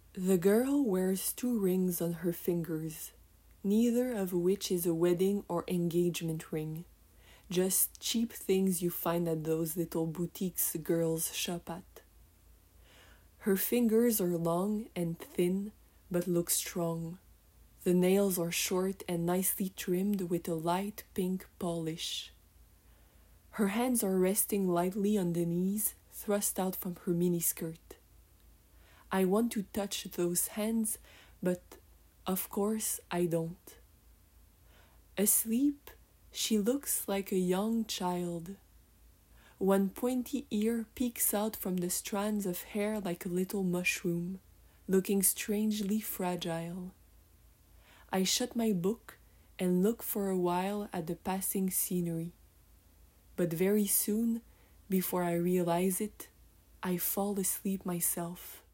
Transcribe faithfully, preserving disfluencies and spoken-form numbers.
The girl wears two rings on her fingers, neither of which is a wedding or engagement ring, just cheap things you find at those little boutiques girls shop at. Her fingers are long and thin, but look strong. The nails are short and nicely trimmed with a light pink polish. Her hands are resting lightly on the knees, thrust out from her miniskirt. I want to touch those hands, but of course I don't. Asleep, she looks like a young child. One pointy ear peeks out from the strands of hair like a little mushroom, looking strangely fragile. I shut my book and look for a while at the passing scenery. But very soon, before I realize it, I fall asleep myself.